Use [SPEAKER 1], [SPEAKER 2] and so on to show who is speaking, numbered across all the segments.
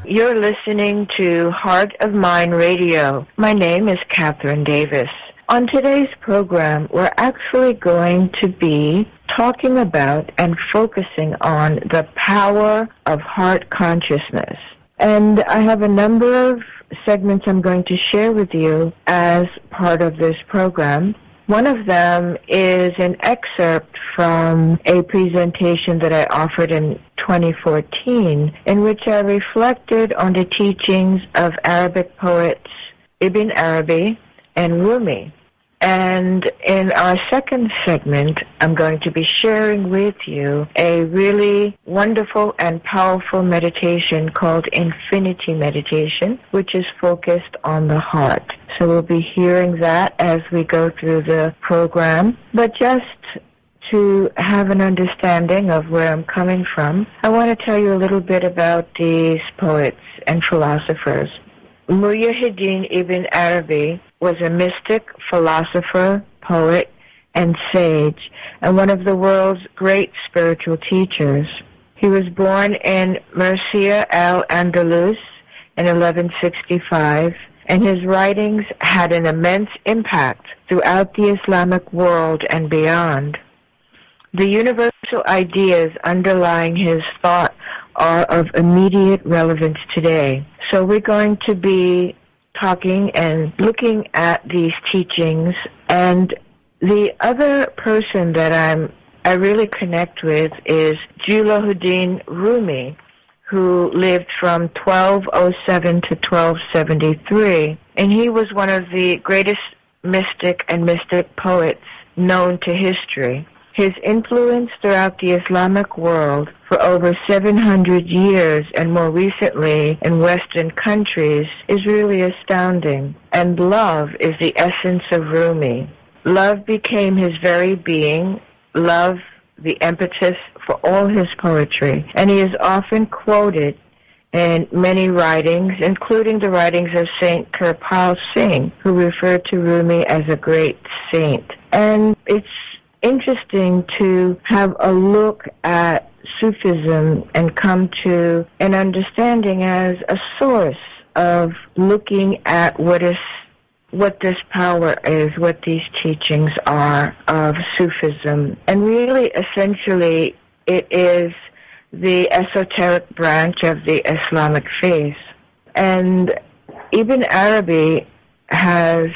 [SPEAKER 1] You're listening to Heart of Mind Radio. My name is Catherine Davis. On today's program, we're actually going to be talking about and focusing on the power of heart consciousness. And I have a number of segments I'm going to share with you as part of this program. One of them is an excerpt from a presentation that I offered in 2014, in which I reflected on the teachings of Arabic poets Ibn Arabi and Rumi. And in our second segment, I'm going to be sharing with you a really wonderful and powerful meditation called Infinity Meditation, which is focused on the heart. So we'll be hearing that as we go through the program. But just to have an understanding of where I'm coming from, I want to tell you a little bit about these poets and philosophers. Muhyiddin Ibn Arabi was a mystic, philosopher, poet, and sage, and one of the world's great spiritual teachers. He was born in Murcia al-Andalus in 1165, and his writings had an immense impact throughout the Islamic world and beyond. The universal ideas underlying his thought are of immediate relevance today. So we're going to be talking and looking at these teachings. And the other person that I really connect with is Jalaluddin Rumi, who lived from 1207 to 1273. And he was one of the greatest mystic poets known to history. His influence throughout the Islamic world for over 700 years and more recently in Western countries is really astounding. And love is the essence of Rumi. Love became his very being, love the impetus for all his poetry. And he is often quoted in many writings, including the writings of Saint Kirpal Singh, who referred to Rumi as a great saint. And it's interesting to have a look at Sufism and come to an understanding as a source of looking at what this power is, what these teachings are of Sufism. And really, essentially, it is the esoteric branch of the Islamic faith. And Ibn Arabi has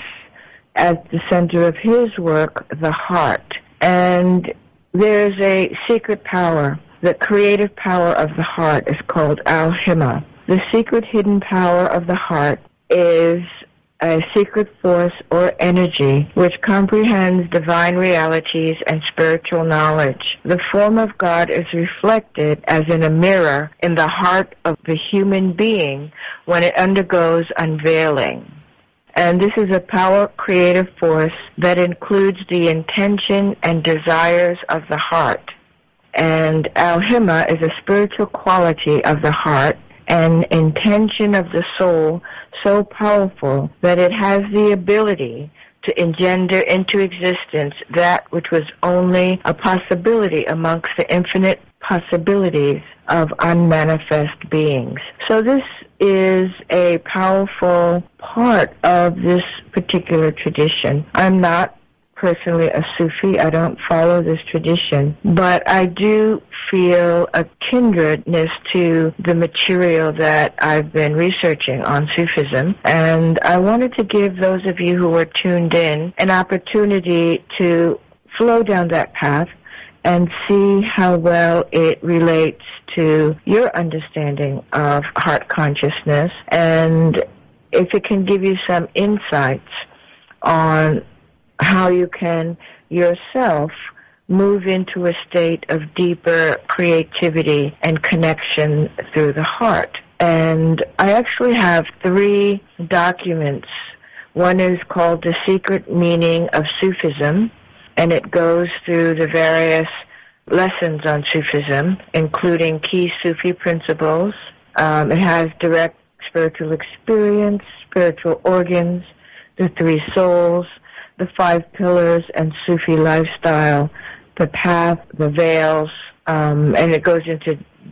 [SPEAKER 1] at the center of his work the heart. And there's a secret power. The creative power of the heart is called Al-Himma. The secret hidden power of the heart is a secret force or energy which comprehends divine realities and spiritual knowledge. The form of God is reflected as in a mirror in the heart of the human being when it undergoes unveiling. And this is a power creative force that includes the intention and desires of the heart. And Al-Himma is a spiritual quality of the heart, an intention of the soul so powerful that it has the ability to engender into existence that which was only a possibility amongst the infinite possibilities of unmanifest beings. So this is a powerful part of this particular tradition. I'm not personally a Sufi. I don't follow this tradition, but I do feel a kindredness to the material that I've been researching on Sufism, and I wanted to give those of you who are tuned in an opportunity to flow down that path and see how well it relates to your understanding of heart consciousness, and if it can give you some insights on how you can yourself move into a state of deeper creativity and connection through the heart. And I actually have 3 documents. One is called The Secret Meaning of Sufism, and it goes through the various lessons on Sufism, including key Sufi principles. It has direct spiritual experience, spiritual organs, the 3 souls, the 5 pillars and Sufi lifestyle, the path, the veils, and it goes into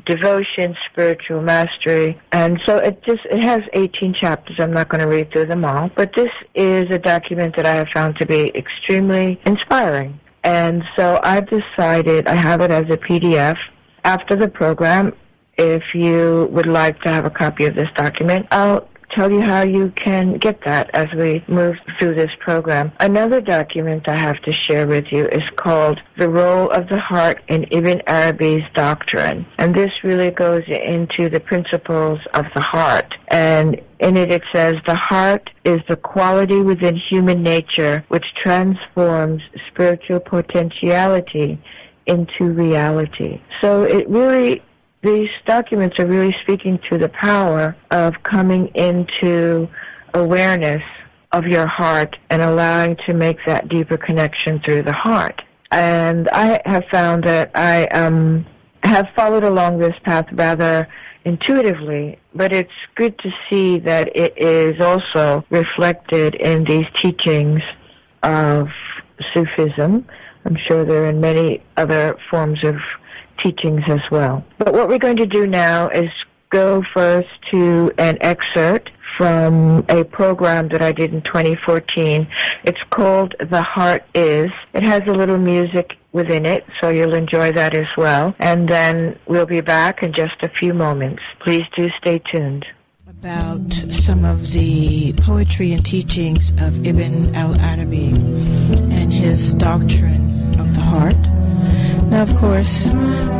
[SPEAKER 1] devotion, spiritual mastery. And so it has 18 chapters. I'm not going to read through them all, but this is a document that I have found to be extremely inspiring. And so I've decided, I have it as a PDF. After the program, if you would like to have a copy of this document, I'll tell you how you can get that as we move through this program. Another document I have to share with you is called The Role of the Heart in Ibn Arabi's Doctrine. And this really goes into the principles of the heart. And in it says, the heart is the quality within human nature which transforms spiritual potentiality into reality. So these documents are really speaking to the power of coming into awareness of your heart and allowing to make that deeper connection through the heart. And I have found that I have followed along this path rather intuitively, but it's good to see that it is also reflected in these teachings of Sufism. I'm sure there are many other forms of teachings as well. But what we're going to do now is go first to an excerpt from a program that I did in 2014. It's called The Heart Is. It has a little music within it, so you'll enjoy that as well. And then we'll be back in just a few moments. Please do stay tuned.
[SPEAKER 2] About some of the poetry and teachings of Ibn al-Arabi and his doctrine of the heart. Now, of course,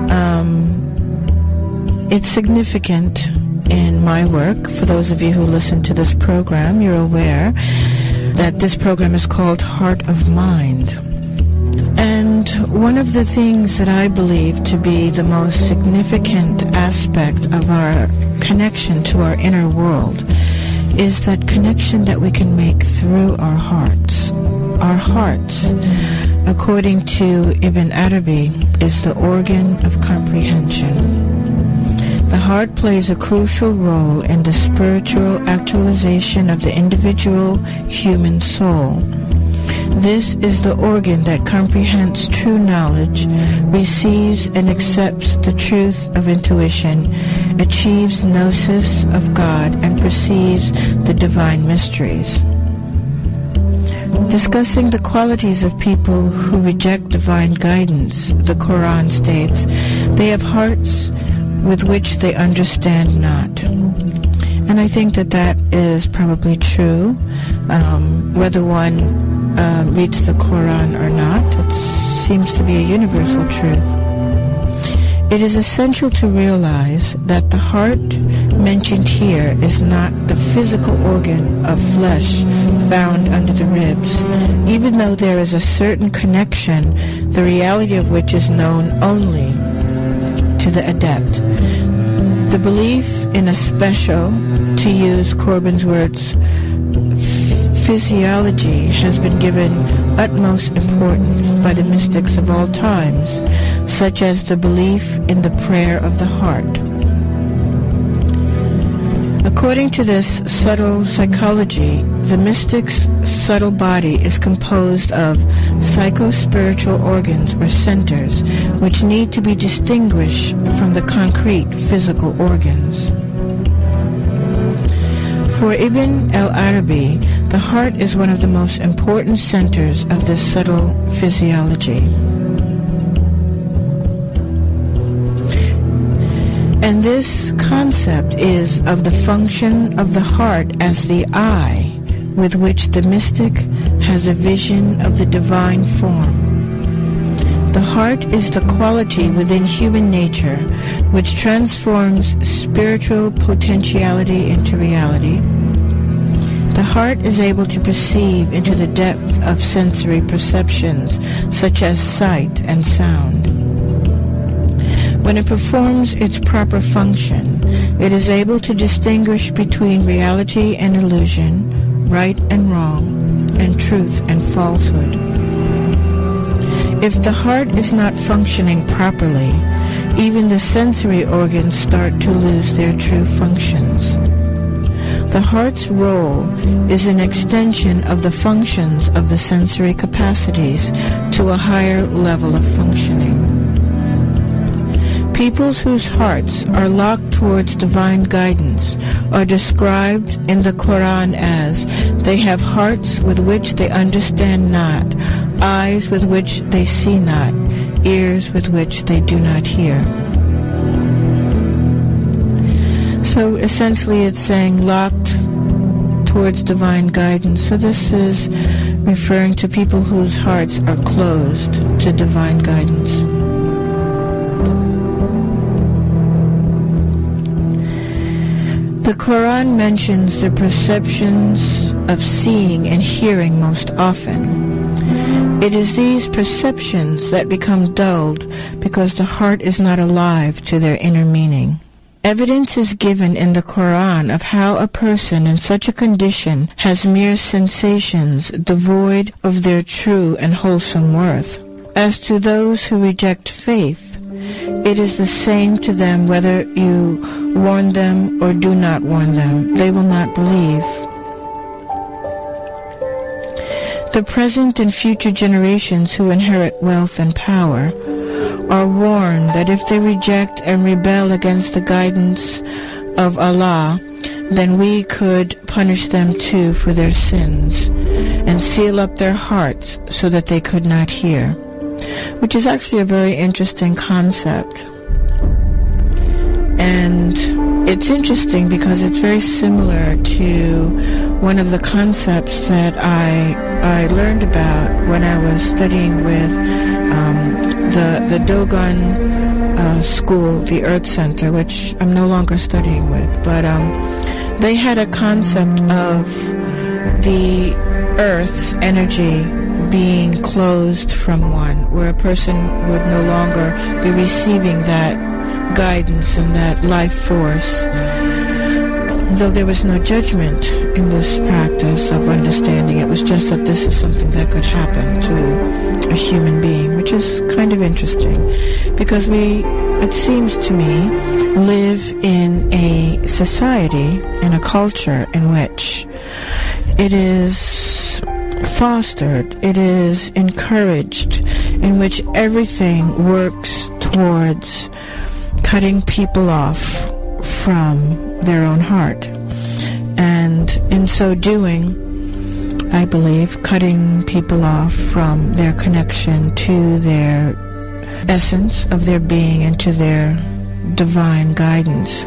[SPEAKER 2] it's significant in my work. For those of you who listen to this program, you're aware that this program is called Heart of Mind. And one of the things that I believe to be the most significant aspect of our connection to our inner world is that connection that we can make through our hearts. Our hearts, according to Ibn Arabi, is the organ of comprehension. The heart plays a crucial role in the spiritual actualization of the individual human soul. This is the organ that comprehends true knowledge, receives and accepts the truth of intuition, achieves gnosis of God, and perceives the divine mysteries. Discussing the qualities of people who reject divine guidance, the Quran states, they have hearts with which they understand not. And I think that that is probably true, whether one reads the Quran or not. It seems to be a universal truth. It is essential to realize that the heart mentioned here is not the physical organ of flesh found under the ribs, even though there is a certain connection, the reality of which is known only to the adept. The belief in a special, to use Corbin's words, physiology has been given utmost importance by the mystics of all times, such as the belief in the prayer of the heart. According to this subtle psychology, the mystic's subtle body is composed of psycho-spiritual organs or centers, which need to be distinguished from the concrete physical organs. For Ibn al-Arabi, the heart is one of the most important centers of this subtle physiology. And this concept is of the function of the heart as the eye with which the mystic has a vision of the divine form. The heart is the quality within human nature which transforms spiritual potentiality into reality. The heart is able to perceive into the depth of sensory perceptions, such as sight and sound. When it performs its proper function, it is able to distinguish between reality and illusion, right and wrong, and truth and falsehood. If the heart is not functioning properly, even the sensory organs start to lose their true functions. The heart's role is an extension of the functions of the sensory capacities to a higher level of functioning. Peoples whose hearts are locked towards divine guidance are described in the Quran as, they have hearts with which they understand not, eyes with which they see not, ears with which they do not hear. So essentially it's saying locked towards divine guidance. So this is referring to people whose hearts are closed to divine guidance. The Quran mentions the perceptions of seeing and hearing most often. It is these perceptions that become dulled because the heart is not alive to their inner meaning. Evidence is given in the Quran of how a person in such a condition has mere sensations devoid of their true and wholesome worth. As to those who reject faith, it is the same to them whether you warn them or do not warn them. They will not believe. The present and future generations who inherit wealth and power are warned that if they reject and rebel against the guidance of Allah, then we could punish them too for their sins and seal up their hearts so that they could not hear, which is actually a very interesting concept. And it's interesting because it's very similar to one of the concepts that I learned about when I was studying with the Dogon school, the Earth Center, which I'm no longer studying with. But they had a concept of the Earth's energy being closed from one, where a person would no longer be receiving that guidance and that life force. Though there was no judgment in this practice of understanding, it was just that this is something that could happen to a human being, which is kind of interesting because we, it seems to me, live in a society, in a culture in which it is fostered, it is encouraged, in which everything works towards cutting people off from their own heart. And in so doing, I believe, cutting people off from their connection to their essence of their being and to their divine guidance.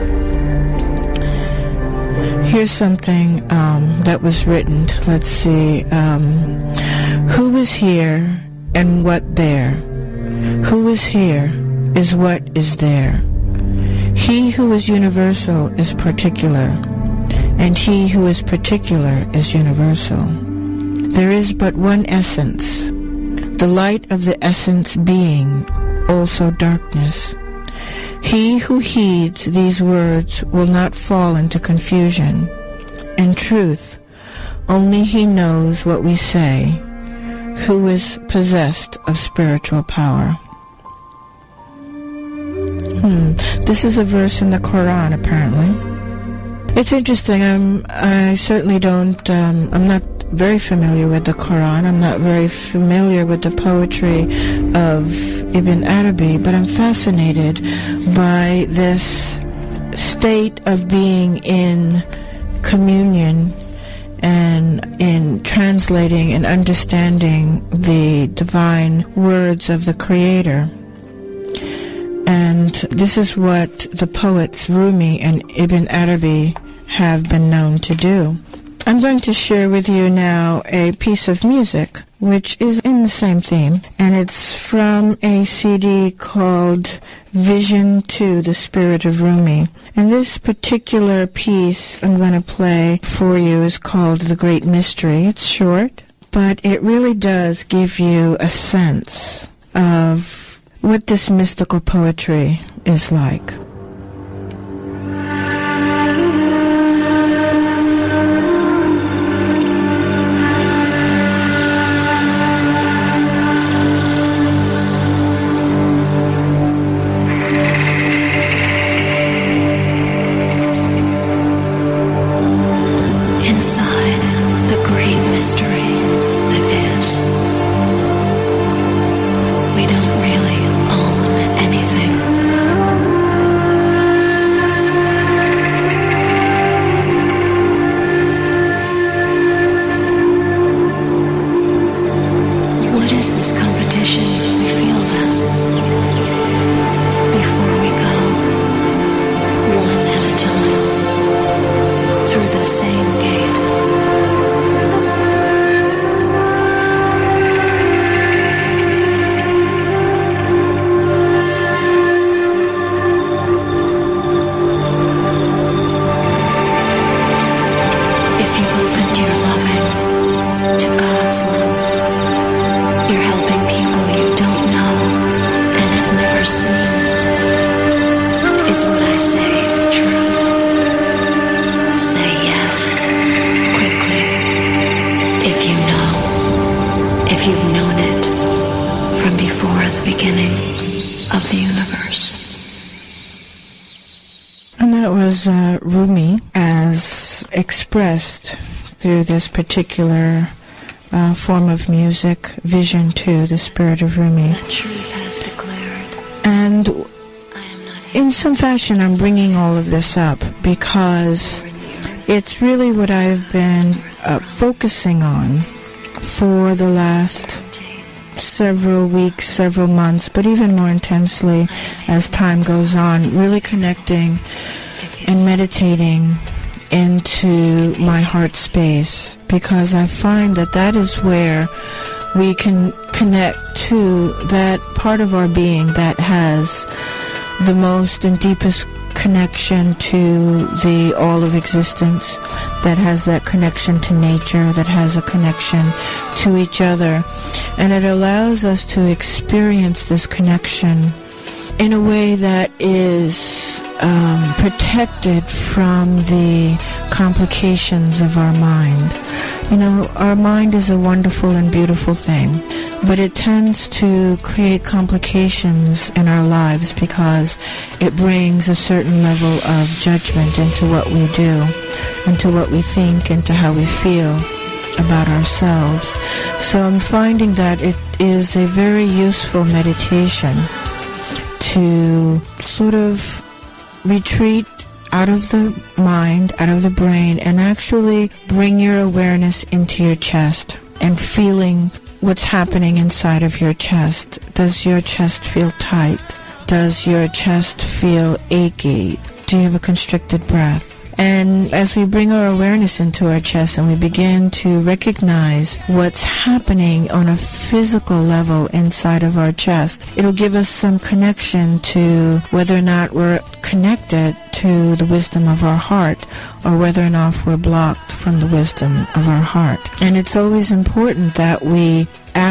[SPEAKER 2] Here's something that was written. Let's see. Who is here and what there? Who is here is what is there. He who is universal is particular, and he who is particular is universal. There is but one essence, the light of the essence being also darkness. He who heeds these words will not fall into confusion. In truth, only he knows what we say, who is possessed of spiritual power. This is a verse in the Quran, apparently. It's interesting. I certainly don't, I'm not very familiar with the Quran. I'm not very familiar with the poetry of Ibn Arabi, but I'm fascinated by this state of being in communion and in translating and understanding the divine words of the Creator. And this is what the poets Rumi and Ibn Arabi have been known to do. I'm going to share with you now a piece of music which is in the same theme, and it's from a CD called Vision 2, The Spirit of Rumi. And this particular piece I'm going to play for you is called The Great Mystery. It's short, but it really does give you a sense of what this mystical poetry is like.
[SPEAKER 3] Inside the great mystery that is, we don't really own anything. the same gate. If you've opened your loving to God's love, you're helping people you don't know and have never seen. Is what I say true? Say yes, quickly, if you know, if you've known it from before the beginning of the universe.
[SPEAKER 2] And that was Rumi as expressed through this particular form of music, Vision 2, the spirit of Rumi.
[SPEAKER 3] The truth has declared.
[SPEAKER 2] And
[SPEAKER 3] I am not
[SPEAKER 2] in some fashion, I'm bringing all of this up because it's really what I've been focusing on for the last several weeks, several months, but even more intensely as time goes on, really connecting and meditating into my heart space, because I find that that is where we can connect to that part of our being that has the most and deepest connection to the all of existence, that has that connection to nature, that has a connection to each other. And it allows us to experience this connection in a way that is protected from the complications of our mind. You know, our mind is a wonderful and beautiful thing, but it tends to create complications in our lives because it brings a certain level of judgment into what we do, into what we think, into how we feel about ourselves. So I'm finding that it is a very useful meditation to sort of retreat out of the mind, out of the brain, and actually bring your awareness into your chest and feeling what's happening inside of your chest. Does your chest feel tight? Does your chest feel achy? Do you have a constricted breath? And as we bring our awareness into our chest and we begin to recognize what's happening on a physical level inside of our chest, it'll give us some connection to whether or not we're connected to the wisdom of our heart, or whether or not we're blocked from the wisdom of our heart. And it's always important that we,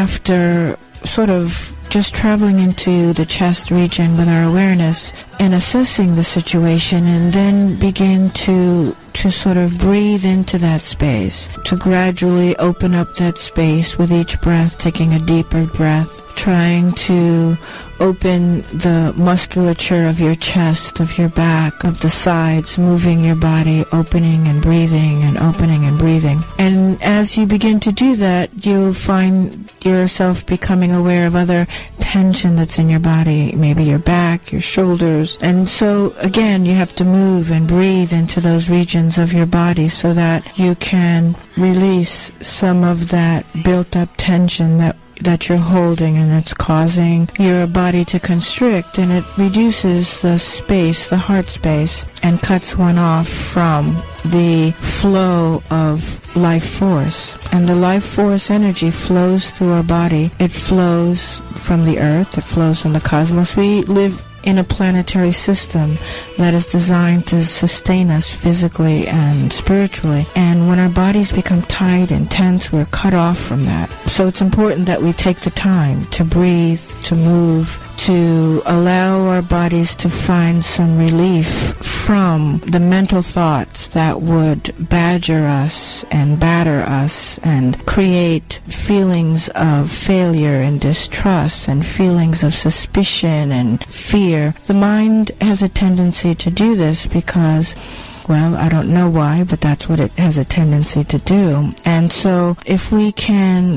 [SPEAKER 2] after sort of just traveling into the chest region with our awareness and assessing the situation, and then begin to sort of breathe into that space, to gradually open up that space with each breath, taking a deeper breath, trying to open the musculature of your chest, of your back, of the sides, moving your body, opening and breathing and opening and breathing. And as you begin to do that, you'll find yourself becoming aware of other tension that's in your body, maybe your back, your shoulders. And so, again, you have to move and breathe into those regions of your body so that you can release some of that built-up tension that you're holding, and it's causing your body to constrict, and it reduces the space, the heart space, and cuts one off from the flow of life force. And the life force energy flows through our body. It flows from the earth. It flows from the cosmos. We live in a planetary system that is designed to sustain us physically and spiritually. And when our bodies become tight and tense, we're cut off from that. So it's important that we take the time to breathe, to move, to allow our bodies to find some relief from the mental thoughts that would badger us and batter us and create feelings of failure and distrust and feelings of suspicion and fear. The mind has a tendency to do this because, well, I don't know why, but that's what it has a tendency to do. And so if we can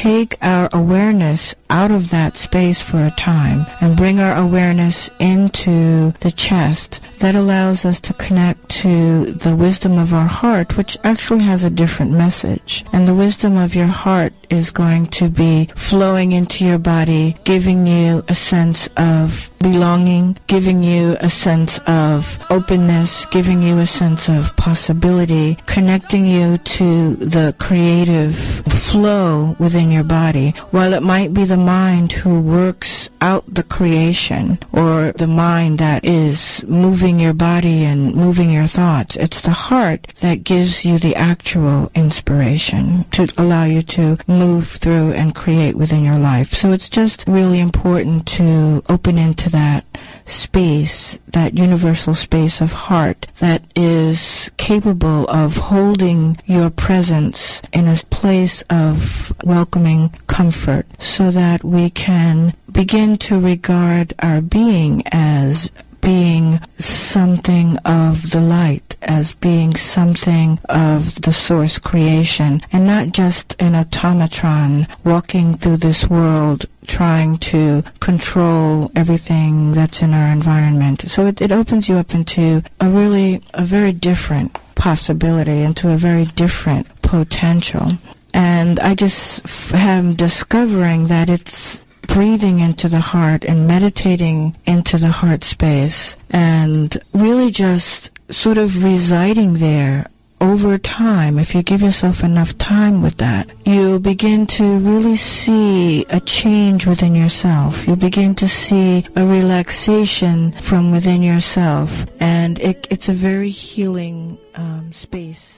[SPEAKER 2] take our awareness out of that space for a time and bring our awareness into the chest, that allows us to connect to the wisdom of our heart, which actually has a different message. And the wisdom of your heart is going to be flowing into your body, giving you a sense of belonging, giving you a sense of openness, giving you a sense of possibility, connecting you to the creative flow within your body. While it might be the mind who works out the creation, or the mind that is moving your body and moving your thoughts, it's the heart that gives you the actual inspiration to allow you to move through and create within your life. So it's just really important to open into that space, that universal space of heart that is capable of holding your presence in a place of welcoming comfort, so that we can begin to regard our being as being something of the light, as being something of the source creation, and not just an automatron walking through this world trying to control everything that's in our environment. So it opens you up into a very different possibility, into a very different potential. And I just am discovering that it's breathing into the heart and meditating into the heart space and really just sort of residing there over time. If you give yourself enough time with that, you'll begin to really see a change within yourself. You'll begin to see a relaxation from within yourself, and it's a very healing space.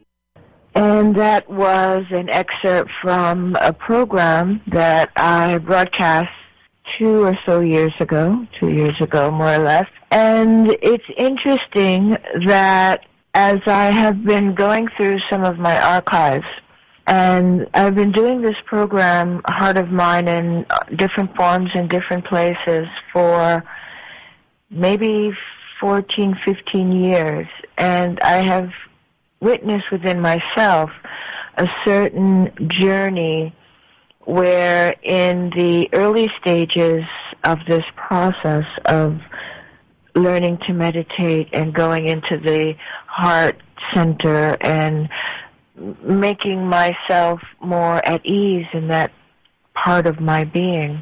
[SPEAKER 1] And that was an excerpt from a program that I broadcast 2 years ago, more or less. And it's interesting that as I have been going through some of my archives, and I've been doing this program, Heart of Mine, in different forms in different places for maybe 14, 15 years, and I have witnessed within myself a certain journey where in the early stages of this process of learning to meditate and going into the heart center and making myself more at ease in that part of my being.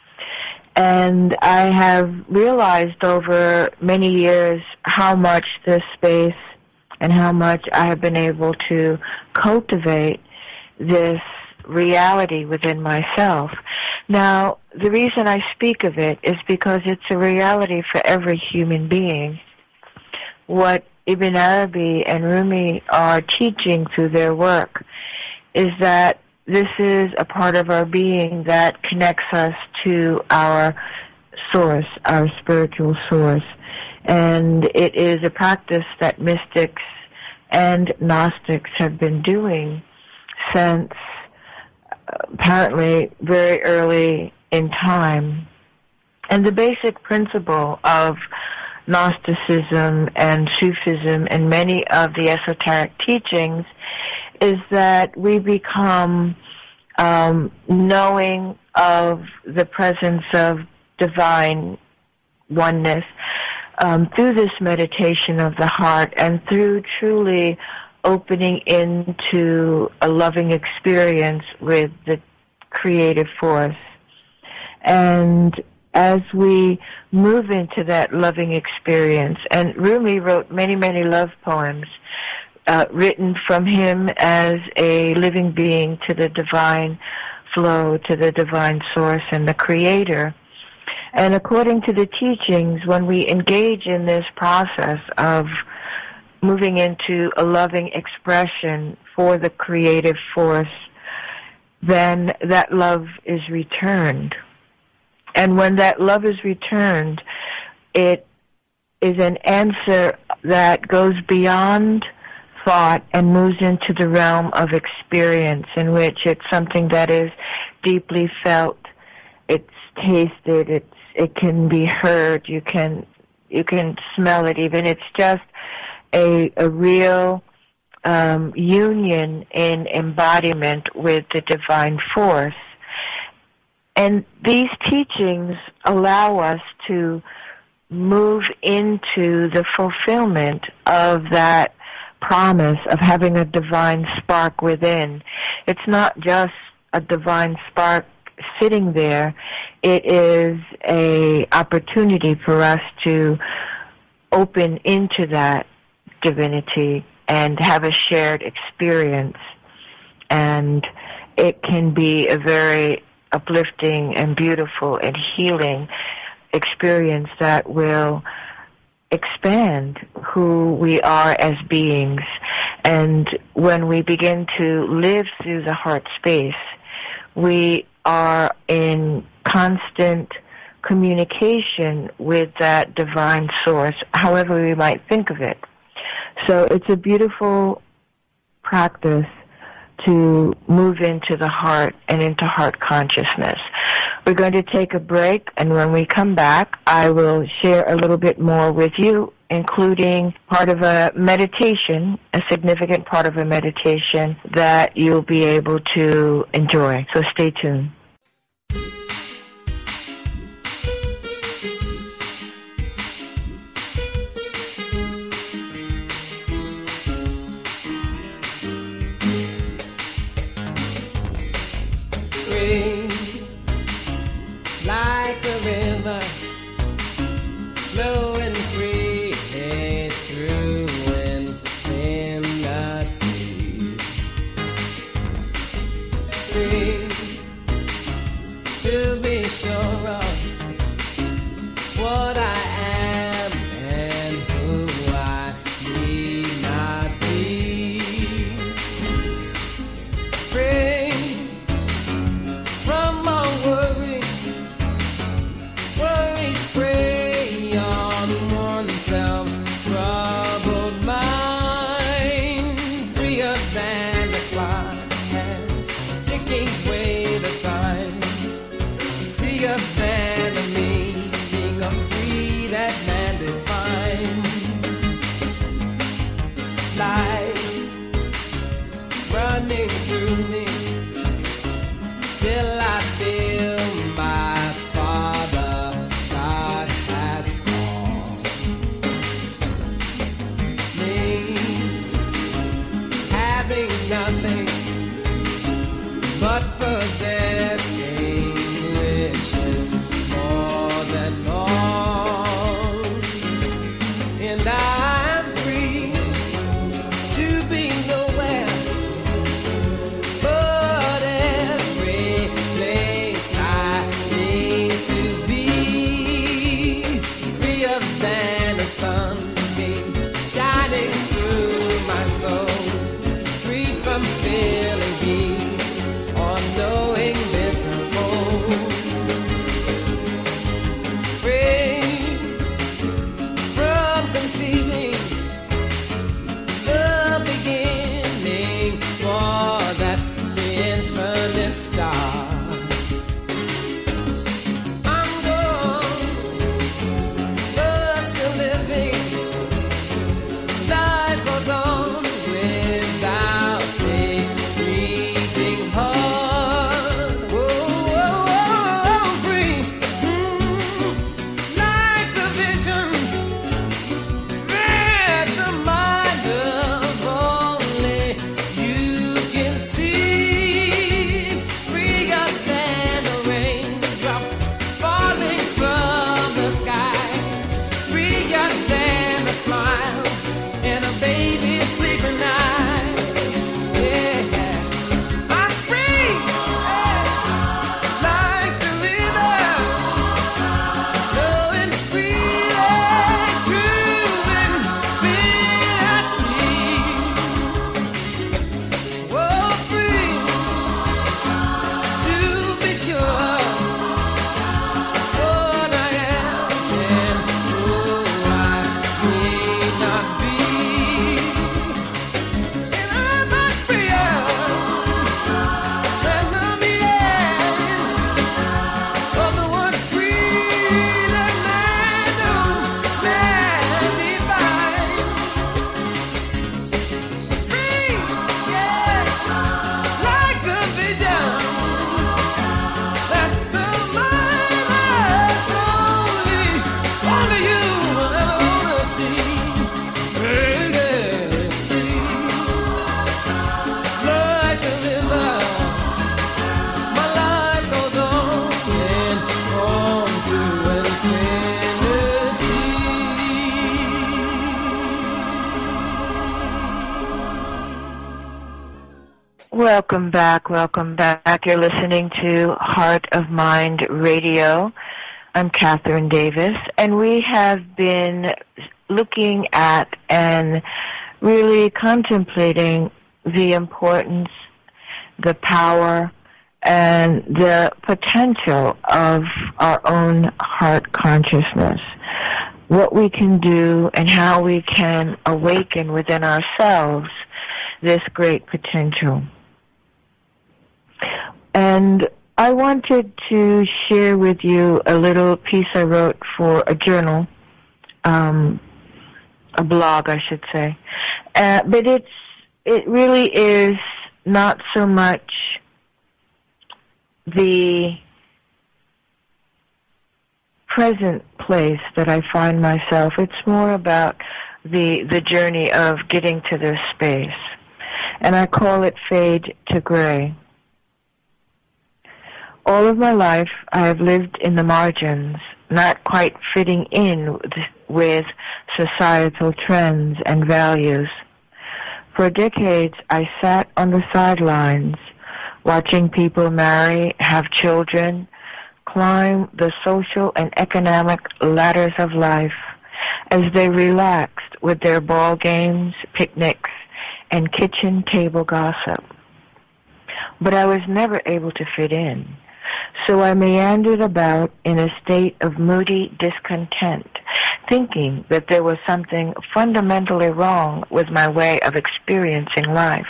[SPEAKER 1] And I have realized over many years how much this space and how much I have been able to cultivate this reality within myself. Now, the reason I speak of it is because it's a reality for every human being. What Ibn Arabi and Rumi are teaching through their work is that this is a part of our being that connects us to our source, our spiritual source. And it is a practice that mystics and Gnostics have been doing since apparently very early in time. And the basic principle of Gnosticism and Sufism and many of the esoteric teachings is that we become knowing of the presence of divine oneness through this meditation of the heart and through truly opening into a loving experience with the creative force. And as we move into that loving experience, and Rumi wrote many, many love poems written from him as a living being to the divine flow, to the divine source and the creator. And according to the teachings, when we engage in this process of moving into a loving expression for the creative force, then that love is returned. And when that love is returned, it is an answer that goes beyond thought and moves into the realm of experience, in which it's something that is deeply felt, it's tasted, it can be heard, you can smell it even. It's just a real union in embodiment with the divine force. And these teachings allow us to move into the fulfillment of that promise of having a divine spark within. It's not just a divine spark sitting there. It is an opportunity for us to open into that divinity and have a shared experience. And it can be a very uplifting and beautiful and healing experience that will expand who we are as beings. And when we begin to live through the heart space, we are in constant communication with that divine source, however we might think of it. So it's a beautiful practice to move into the heart and into heart consciousness. We're going to take a break, and when we come back, I will share a little bit more with you, including part of a meditation, a significant part of a meditation that you'll be able to enjoy. So stay tuned.
[SPEAKER 4] Like a river flowing freely through infinity. Free
[SPEAKER 1] Welcome back, welcome back. You're listening to Heart of Mind Radio. I'm Catherine Davis, and we have been looking at and really contemplating the importance, the power, and the potential of our own heart consciousness, what we can do and how we can awaken within ourselves this great potential. And I wanted to share with you a little piece I wrote for a journal, a blog, I should say. But it really is not so much the present place that I find myself. It's more about the journey of getting to this space. And I call it Fade to Gray. All of my life, I have lived in the margins, not quite fitting in with societal trends and values. For decades, I sat on the sidelines, watching people marry, have children, climb the social and economic ladders of life as they relaxed with their ball games, picnics, and kitchen table gossip. But I was never able to fit in. So I meandered about in a state of moody discontent, thinking that there was something fundamentally wrong with my way of experiencing life.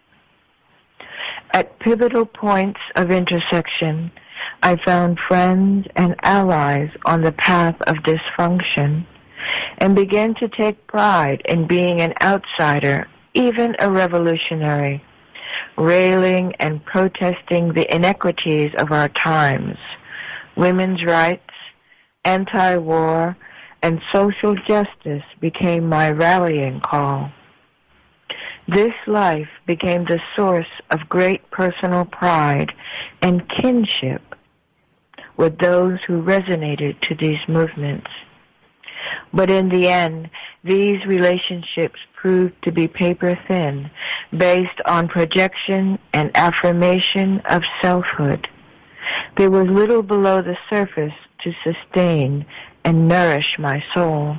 [SPEAKER 1] At pivotal points of intersection, I found friends and allies on the path of dysfunction and began to take pride in being an outsider, even a revolutionary, railing and protesting the inequities of our times, women's rights, anti-war, and social justice became my rallying call. This life became the source of great personal pride and kinship with those who resonated to these movements. But in the end, these relationships proved to be paper thin, based on projection and affirmation of selfhood. There was little below the surface to sustain and nourish my soul.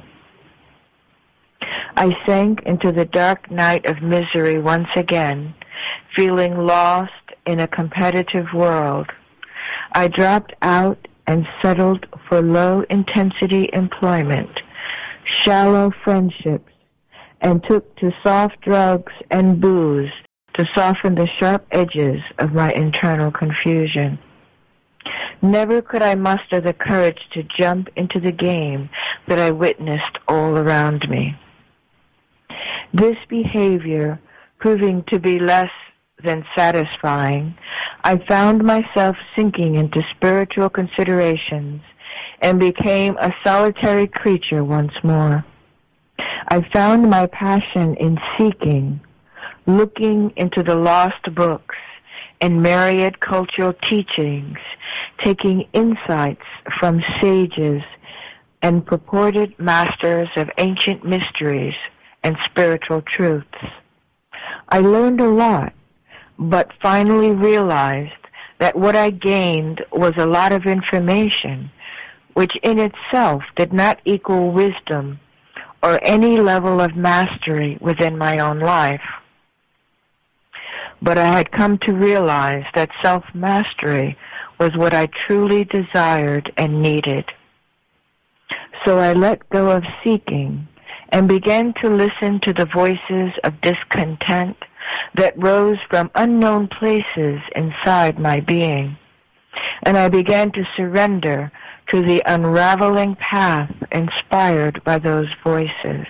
[SPEAKER 1] I sank into the dark night of misery once again, feeling lost in a competitive world. I dropped out and settled for low-intensity employment, shallow friendships, and took to soft drugs and booze to soften the sharp edges of my internal confusion. Never could I muster the courage to jump into the game that I witnessed all around me. This behavior proving to be less than satisfying, I found myself sinking into spiritual considerations and became a solitary creature once more. I found my passion in seeking, looking into the lost books and myriad cultural teachings, taking insights from sages and purported masters of ancient mysteries and spiritual truths. I learned a lot, but finally realized that what I gained was a lot of information, which in itself did not equal wisdom or any level of mastery within my own life. But I had come to realize that self-mastery was what I truly desired and needed. So I let go of seeking and began to listen to the voices of discontent that rose from unknown places inside my being. And I began to surrender to the unraveling path inspired by those voices.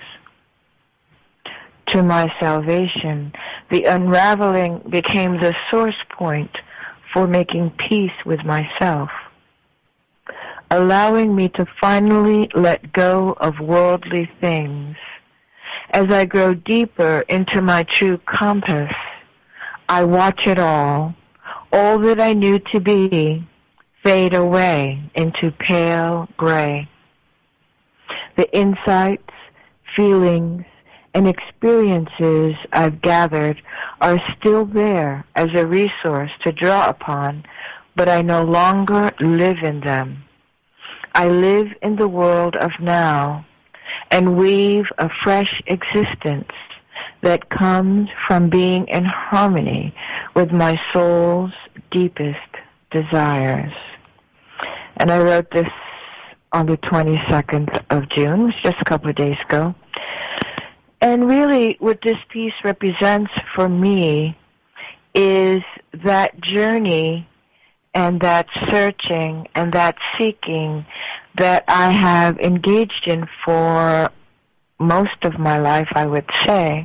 [SPEAKER 1] To my salvation, the unraveling became the source point for making peace with myself, allowing me to finally let go of worldly things. As I grow deeper into my true compass, I watch it all that I knew to be, fade away into pale gray. The insights, feelings, and experiences I've gathered are still there as a resource to draw upon, but I no longer live in them. I live in the world of now and weave a fresh existence that comes from being in harmony with my soul's deepest desires. And I wrote this on the 22nd of June, which was just a couple of days ago. And really what this piece represents for me is that journey and that searching and that seeking that I have engaged in for most of my life, I would say,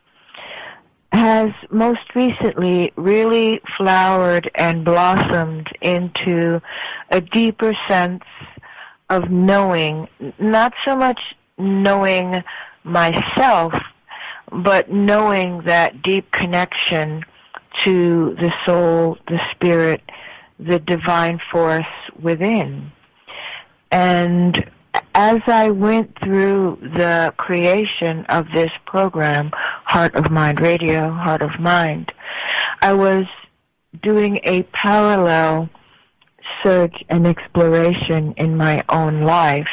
[SPEAKER 1] has most recently really flowered and blossomed into a deeper sense of knowing, not so much knowing myself, but knowing that deep connection to the soul, the spirit, the divine force within. And as I went through the creation of this program, Heart of Mind Radio, Heart of Mind, I was doing a parallel search and exploration in my own life.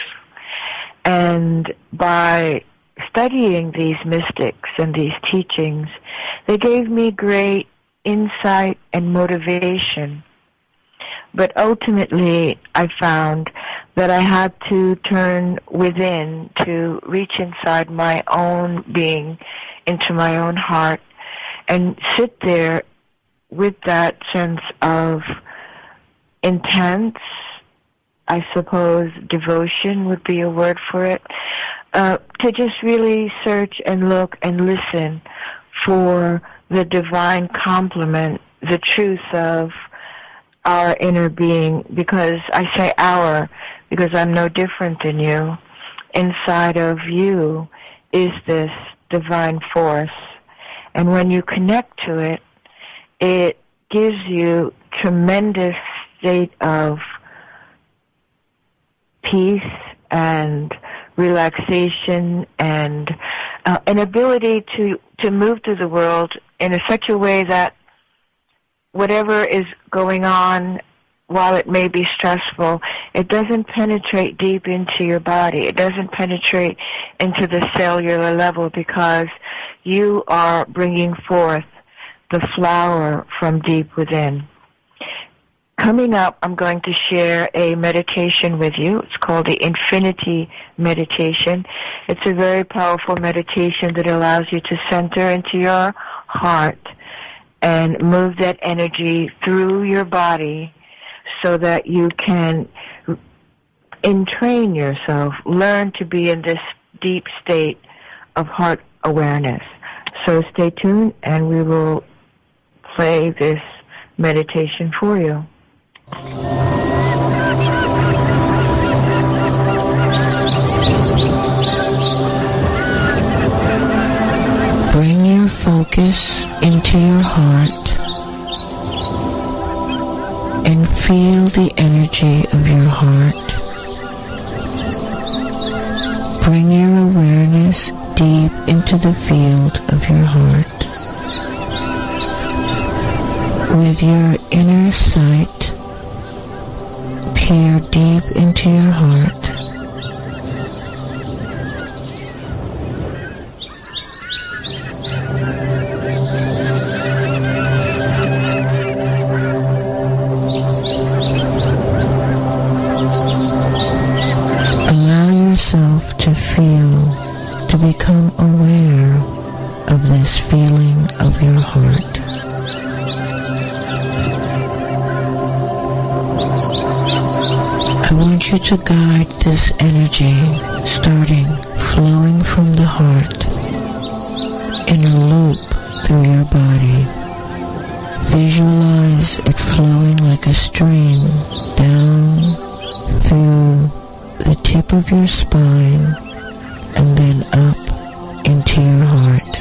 [SPEAKER 1] And by studying these mystics and these teachings, they gave me great insight and motivation. But ultimately, I found that I had to turn within to reach inside my own being, into my own heart, and sit there with that sense of intense, I suppose devotion would be a word for it, to just really search and look and listen for the divine complement, the truth of our inner being, because I say our, because I'm no different than you. Inside of you is this divine force. And when you connect to it, it gives you tremendous state of peace and relaxation and an ability to move through the world in such a way that whatever is going on, while it may be stressful, it doesn't penetrate deep into your body. It doesn't penetrate into the cellular level, because you are bringing forth the flower from deep within. Coming up, I'm going to share a meditation with you. It's called the Infinity Meditation. It's a very powerful meditation that allows you to center into your heart and move that energy through your body so that you can entrain yourself, learn to be in this deep state of heart awareness. So stay tuned and we will play this meditation for you.
[SPEAKER 2] Bring your focus into your heart and feel the energy of your heart. Bring your awareness deep into the field of your heart. With your inner sight, peer deep into your heart. Allow yourself to feel, to become aware of this feeling of your heart. I want you to guide this energy, starting flowing from the heart, in a loop through your body. Visualize it flowing like a stream down through the tip of your spine and then up into your heart.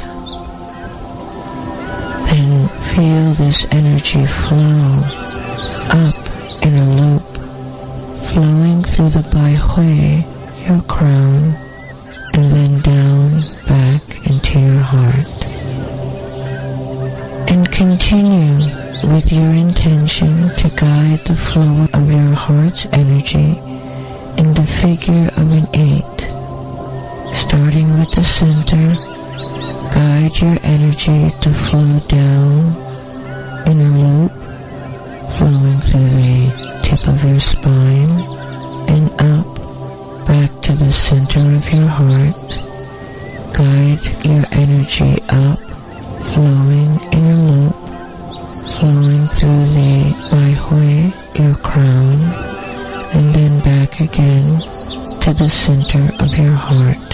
[SPEAKER 2] Then feel this energy flow up in a loop, flowing through the Baihui, your crown, and then down back into your heart. And continue with your intention to guide the flow of your heart's energy in the figure of an 8. Starting with the center, guide your energy to flow down in a loop, flowing through the tip of your spine and up back to the center of your heart. Guide your energy up, flowing in a loop, flowing through the Baihui, your crown, and then back again to the center of your heart.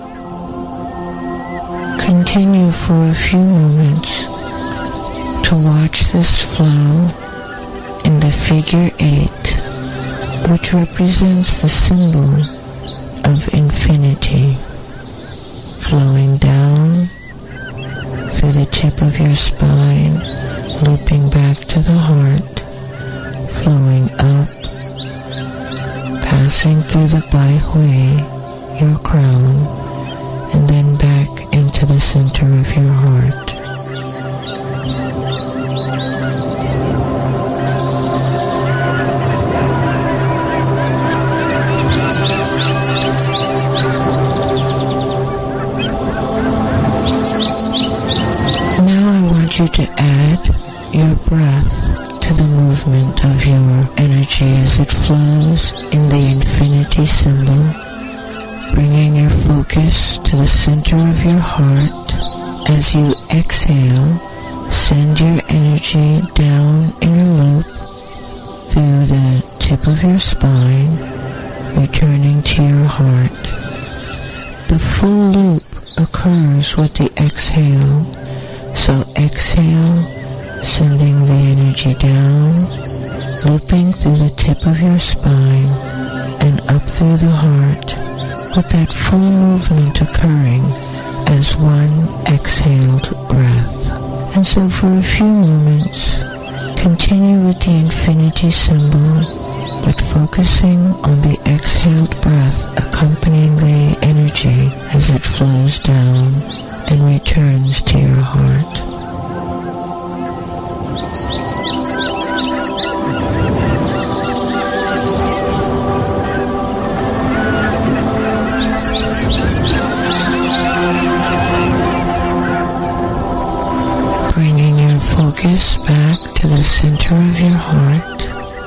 [SPEAKER 2] Continue for a few moments to watch this flow in the figure 8, which represents the symbol of infinity, flowing down through the tip of your spine, looping back to the heart, flowing up, passing through the Baihui, your crown, and then back into the center of your heart. Now I want you to add your breath to the movement of your energy as it flows in the infinity symbol, bringing your focus to the center of your heart. As you exhale, send your energy down in a loop through the tip of your spine, returning to your heart. The full loop occurs with the exhale, so exhale, sending the energy down, looping through the tip of your spine and up through the heart, with that full movement occurring as one exhaled breath. And so for a few moments, continue with the infinity symbol, but focusing on the exhaled breath accompanying the energy as it flows down and returns to your heart. Bringing your focus back to the center of your heart,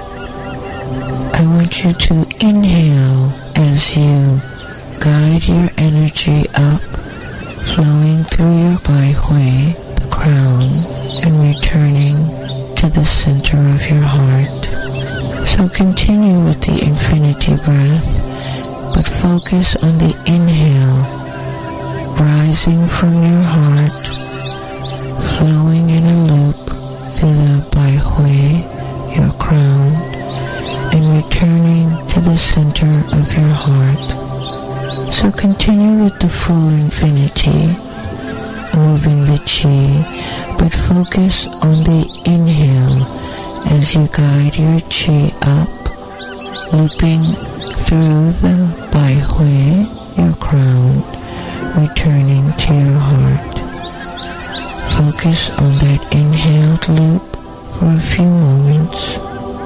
[SPEAKER 2] I want you to inhale as you guide your energy up, flowing through your Baihui, the crown, and returning to the center of your heart. So continue with the infinity breath, but focus on the inhale, rising from your heart, flowing in a loop through the Baihui, your crown, and returning to the center of your heart. So continue with the full infinity, moving the chi, but focus on the inhale as you guide your chi up, looping through the Baihui, your crown, returning to your heart. Focus on that inhaled loop for a few moments.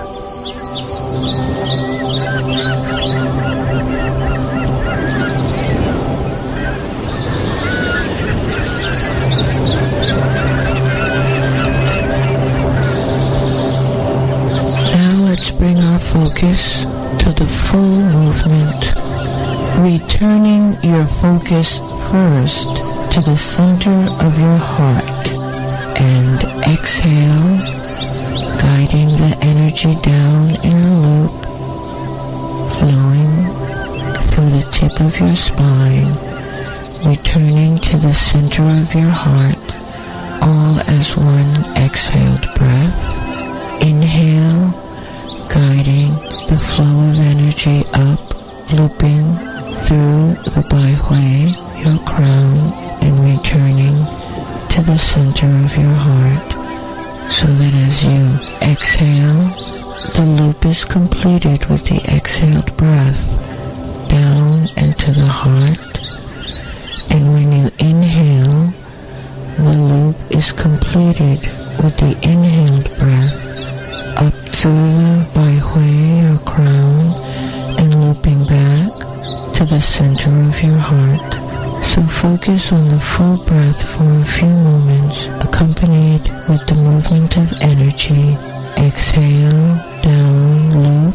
[SPEAKER 2] Now let's bring our focus to the full movement, returning your focus first to the center of your heart, and exhale, guiding the energy down in a loop, flowing through the tip of your spine, returning to the center of your heart, all as one exhaled breath. Inhale, guiding the flow of energy up, looping through the Baihui, your crown, and returning to the center of your heart, so that as you exhale, the loop is completed with the exhaled breath down into the heart, and when you inhale, the loop is completed with the inhaled breath up through the Baihui or crown and looping back to the center of your heart. So focus on the full breath for a few moments, accompanied with the movement of energy. Exhale, down, loop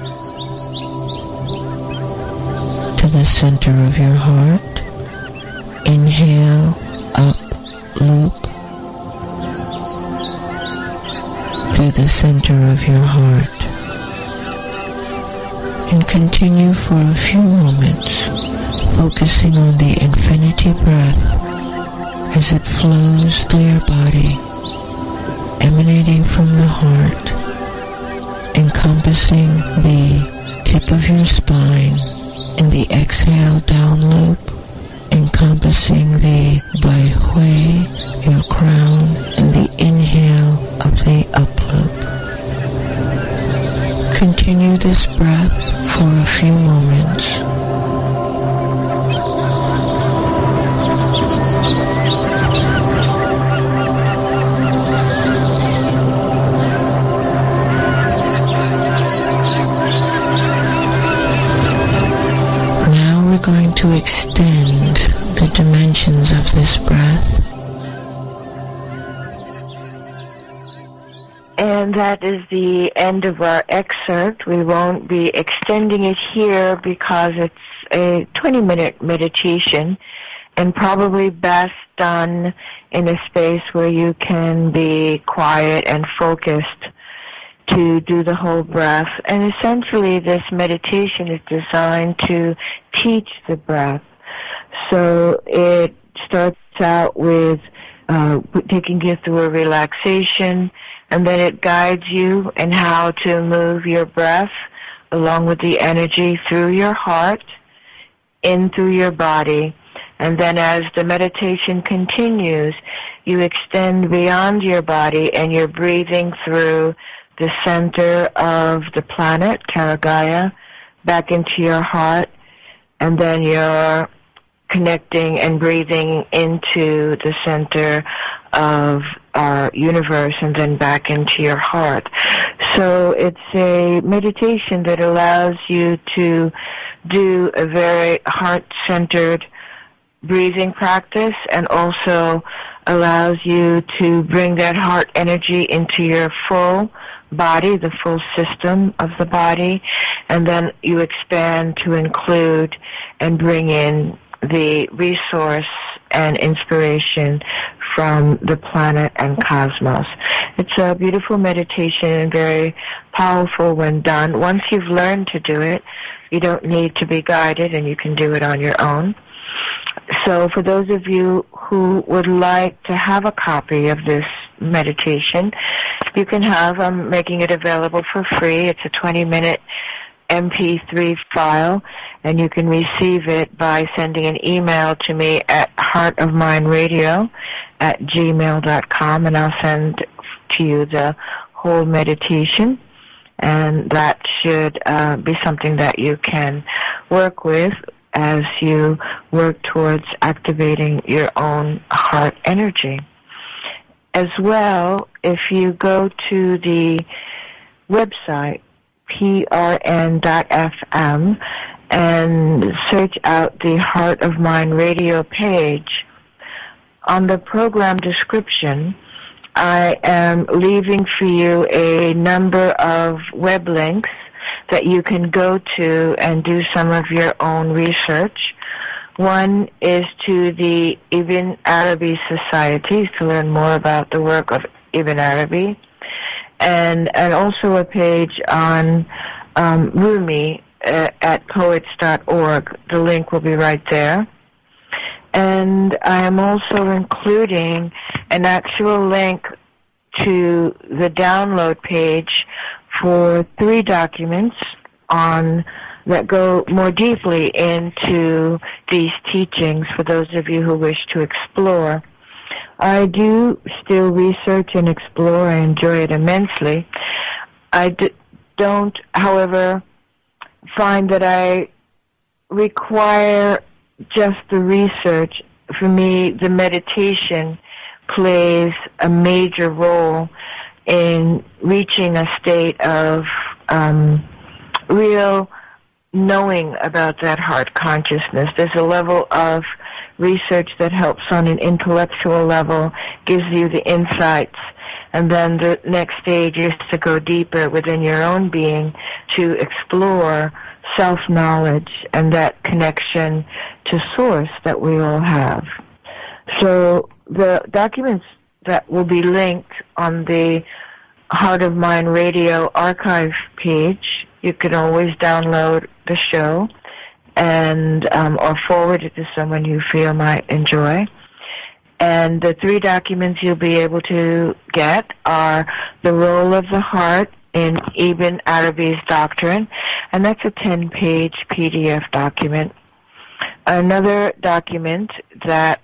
[SPEAKER 2] to the center of your heart. Inhale, up, loop through the center of your heart. And continue for a few moments, focusing on the infinity breath as it flows through your body, emanating from the heart, encompassing the tip of your spine, in the exhale down loop, encompassing the Baihui, your crown, and the inhale of the up loop. Continue this breath for a few moments. Now we're going to extend the dimensions of this breath.
[SPEAKER 1] And that is the end of our excerpt. We won't be extending it here because it's a 20-minute meditation and probably best done in a space where you can be quiet and focused to do the whole breath. And essentially this meditation is designed to teach the breath. So it starts out with taking you through a relaxation, and then it guides you in how to move your breath along with the energy through your heart, in through your body. And then as the meditation continues, you extend beyond your body and you're breathing through the center of the planet, Karagaya, back into your heart, and then you're connecting and breathing into the center of our universe and then back into your heart. So it's a meditation that allows you to do a very heart-centered breathing practice and also allows you to bring that heart energy into your full body, the full system of the body, and then you expand to include and bring in the resource and inspiration from the planet and cosmos. It's a beautiful meditation and very powerful when done. Once you've learned to do it, you don't need to be guided and you can do it on your own. So for those of you who would like to have a copy of this meditation, you can have, I'm making it available for free. It's a 20-minute MP3 file, and you can receive it by sending an email to me at heartofmindradio@gmail.com, and I'll send to you the whole meditation, and that should be something that you can work with as you work towards activating your own heart energy. As well, if you go to the website, prn.fm, and search out the Heart of Mind radio page, on the program description, I am leaving for you a number of web links that you can go to and do some of your own research. One is to the Ibn Arabi Society to learn more about the work of Ibn Arabi, and also a page on Rumi at poets.org. The link will be right there. And I am also including an actual link to the download page for 3 documents that go more deeply into these teachings for those of you who wish to explore. I do still research and explore. I enjoy it immensely. I don't, however, find that I require just the research. For me, the meditation plays a major role in reaching a state of real knowing about that heart consciousness. There's a level of research that helps on an intellectual level, gives you the insights, and then the next stage is to go deeper within your own being to explore self-knowledge and that connection to source that we all have. So the documents that will be linked on the Heart of Mind Radio archive page, you can always download the show and or forward it to someone you feel might enjoy. And the 3 documents you'll be able to get are The Role of the Heart in Ibn Arabi's Doctrine, and that's a 10-page PDF document. Another document that's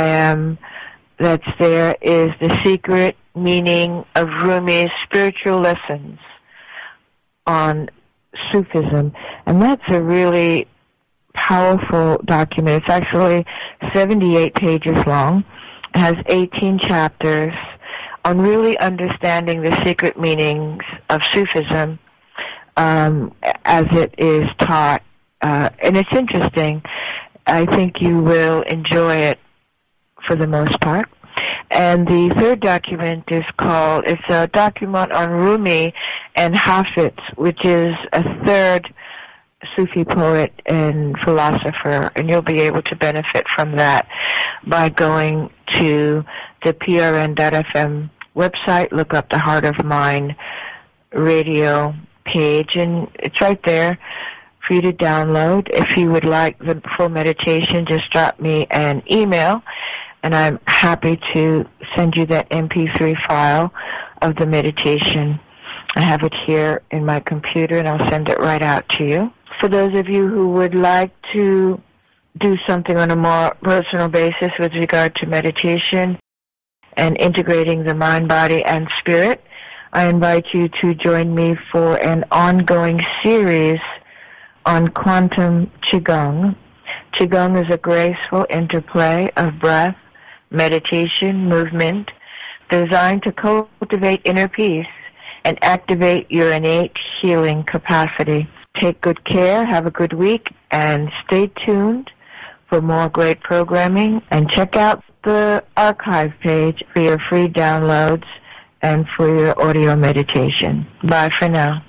[SPEAKER 1] there is The Secret Meaning of Rumi's Spiritual Lessons on Sufism, and that's a really powerful document. It's actually 78 pages long. It has 18 chapters on really understanding the secret meanings of Sufism as it is taught. And it's interesting. I think you will enjoy it for the most part. And the third document is it's a document on Rumi and Hafiz, which is a third Sufi poet and philosopher, and you'll be able to benefit from that by going to the PRN.FM website, look up the Heart of Mind Radio page, and it's right there for you to download. If you would like the full meditation, just drop me an email, and I'm happy to send you that MP3 file of the meditation. I have it here in my computer, and I'll send it right out to you. For those of you who would like to do something on a more personal basis with regard to meditation and integrating the mind, body, and spirit, I invite you to join me for an ongoing series on quantum Qigong. Qigong is a graceful interplay of breath, meditation, movement, designed to cultivate inner peace and activate your innate healing capacity. Take good care, have a good week, and stay tuned for more great programming. And check out the archive page for your free downloads and for your audio meditation. Bye for now.